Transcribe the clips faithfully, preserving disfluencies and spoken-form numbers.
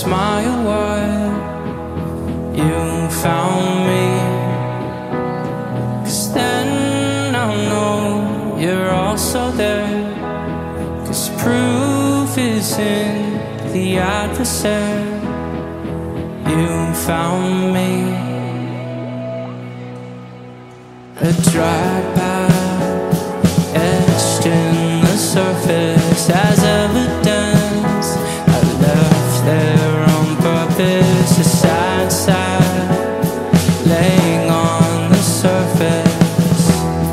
smile while you found me, 'cause then I'll know you're also there, 'cause proof is in the adversary. You found me. A drive-by etched in the surface as evidence I left there on purpose. A sad side laying on the surface.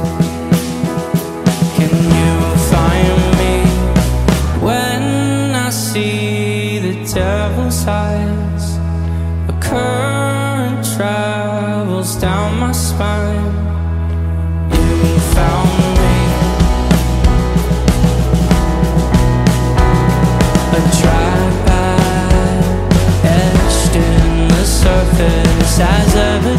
Can you find me when I see the devil's eyes? A current travels down my spine. You found me. A drive-by etched in the surface as ever